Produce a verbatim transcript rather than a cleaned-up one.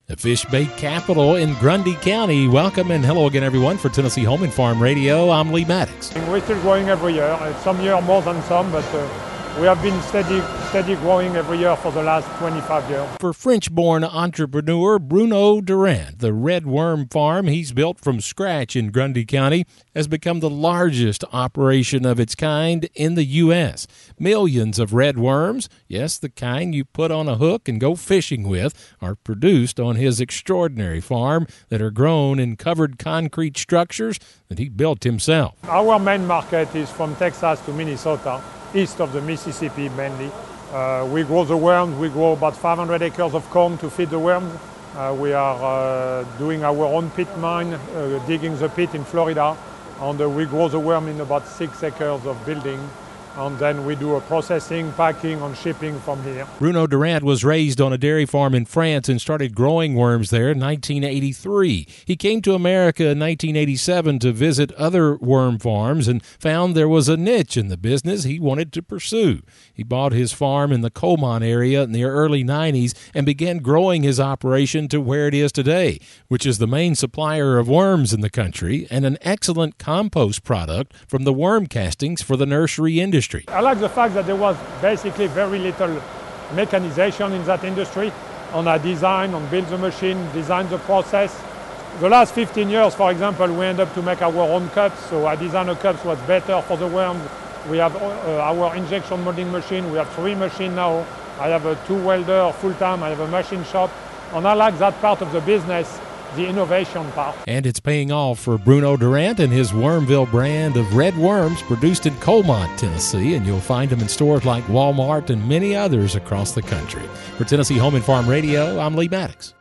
the fish bait capital in Grundy County. Welcome and hello again, everyone, for Tennessee Home and Farm Radio. I'm Lee Maddox. We're still growing every year. Some year more than some, but uh, we have been steady, steady growing every year for the last twenty-five years. For French-born entrepreneur Bruno Durand, the red worm farm he's built from scratch in Grundy County has become the largest operation of its kind in the U S Millions of red worms, yes, the kind you put on a hook and go fishing with, are produced on his extraordinary farm that are grown in covered concrete structures that he built himself. Our main market is from Texas to Minnesota, east of the Mississippi mainly. Uh, we grow the worms. We grow about five hundred acres of corn to feed the worms. Uh, we are uh, doing our own pit mine, uh, digging the pit in Florida. And uh, we grow the worm in about six acres of building. And then we do a processing, packing, and shipping from here. Bruno Durand was raised on a dairy farm in France and started growing worms there in nineteen eighty-three. He came to America in nineteen eighty-seven to visit other worm farms and found there was a niche in the business he wanted to pursue. He bought his farm in the Colmont area in the early nineties and began growing his operation to where it is today, which is the main supplier of worms in the country and an excellent compost product from the worm castings for the nursery industry. I like the fact that there was basically very little mechanization in that industry. On our design, on build the machine, design the process. The last fifteen years, for example, we end up to make our own cups. So our design of cups was better for the worms. We have uh, our injection molding machine. We have three machines now. I have a two welder full-time. I have a machine shop. And I like that part of the business, the innovation part. And it's paying off for Bruno Durand and his Wormville brand of red worms produced in Colmont, Tennessee, and you'll find them in stores like Walmart and many others across the country. For Tennessee Home and Farm Radio, I'm Lee Maddox.